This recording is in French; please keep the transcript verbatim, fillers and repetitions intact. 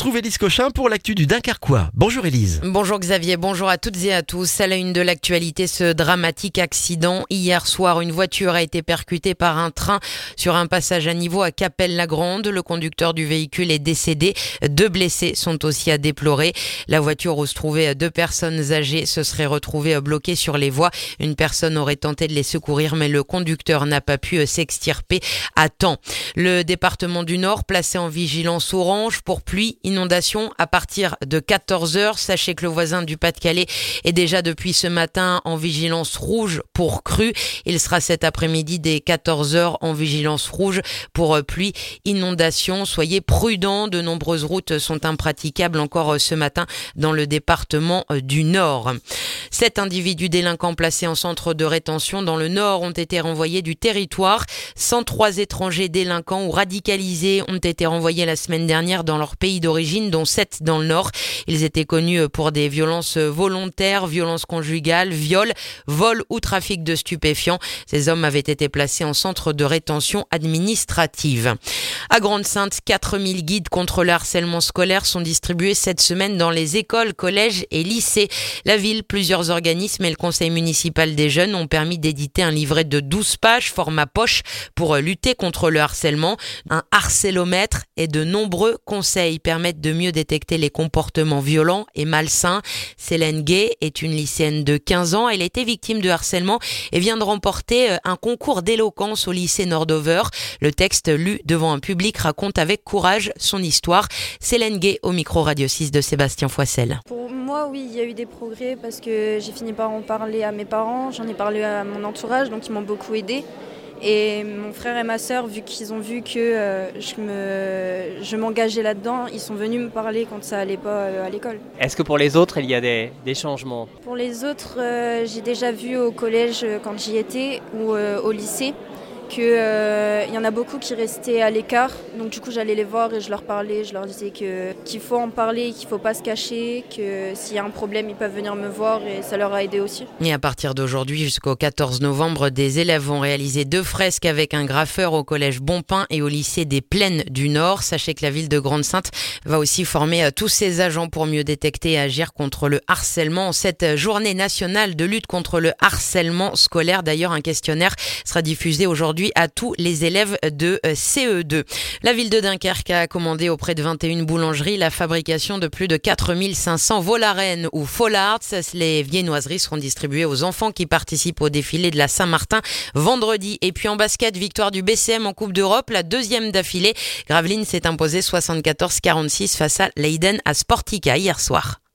retrouve Élise Cochin pour l'actu du Dunkerquois. Bonjour Élise. Bonjour Xavier, bonjour à toutes et à tous. À la une de l'actualité, ce dramatique accident. Hier soir, une voiture a été percutée par un train sur un passage à niveau à Capelle-la-Grande. Le conducteur du véhicule est décédé. Deux blessés sont aussi à déplorer. La voiture où se trouvaient deux personnes âgées se serait retrouvée bloquée sur les voies. Une personne aurait tenté de les secourir, mais le conducteur n'a pas pu s'extirper à temps. Le département du Nord placé en vigilance orange pour pluie, inondation à partir de quatorze heures. Sachez que le voisin du Pas-de-Calais est déjà depuis ce matin en vigilance rouge pour crue. Il sera cet après-midi dès quatorze heures en vigilance rouge pour pluie, inondation. Soyez prudents, de nombreuses routes sont impraticables encore ce matin dans le département du Nord. Sept individus délinquants placés en centre de rétention dans le Nord ont été renvoyés du territoire. cent trois étrangers délinquants ou radicalisés ont été renvoyés la semaine dernière dans leur pays d'origine, dont sept dans le Nord. Ils étaient connus pour des violences volontaires, violences conjugales, viols, vols ou trafic de stupéfiants. Ces hommes avaient été placés en centre de rétention administrative. À Grande-Synthe, quatre mille guides contre le harcèlement scolaire sont distribués cette semaine dans les écoles, collèges et lycées. La ville, plusieurs organismes et le conseil municipal des jeunes ont permis d'éditer un livret de douze pages, format poche, pour lutter contre le harcèlement. Un harcélomètre et de nombreux conseils permettent de mieux détecter les comportements violents et malsains. Célène Gay est une lycéenne de quinze ans. Elle a été victime de harcèlement et vient de remporter un concours d'éloquence au lycée Nordover. Le texte lu devant un public raconte avec courage son histoire. Célène Gay au micro Radio six de Sébastien Foissel. Pour moi, oui, il y a eu des progrès parce que j'ai fini par en parler à mes parents, j'en ai parlé à mon entourage, donc ils m'ont beaucoup aidée. Et mon frère et ma sœur, vu qu'ils ont vu que euh, je, me, je m'engageais là-dedans, ils sont venus me parler quand ça allait pas euh, à l'école. Est-ce que pour les autres, il y a des, des changements ? Pour les autres, euh, j'ai déjà vu au collège euh, quand j'y étais ou euh, au lycée qu'il euh, y en a beaucoup qui restaient à l'écart. Donc du coup, j'allais les voir et je leur parlais. Je leur disais que, qu'il faut en parler, qu'il ne faut pas se cacher, que s'il y a un problème, ils peuvent venir me voir et ça leur a aidé aussi. Et à partir d'aujourd'hui jusqu'au quatorze novembre, des élèves vont réaliser deux fresques avec un graffeur au collège Bonpin et au lycée des Plaines du Nord. Sachez que la ville de Grande-Synthe va aussi former tous ses agents pour mieux détecter et agir contre le harcèlement. Cette journée nationale de lutte contre le harcèlement scolaire, d'ailleurs, un questionnaire sera diffusé aujourd'hui à tous les élèves de C E deux. La ville de Dunkerque a commandé auprès de vingt et une boulangeries la fabrication de plus de quatre mille cinq cents Volarènes ou Follards. Les viennoiseries seront distribuées aux enfants qui participent au défilé de la Saint-Martin vendredi. Et puis en basket, victoire du B C M en Coupe d'Europe, la deuxième d'affilée. Gravelines s'est imposée soixante-quatorze à quarante-six face à Leiden à Sportica hier soir.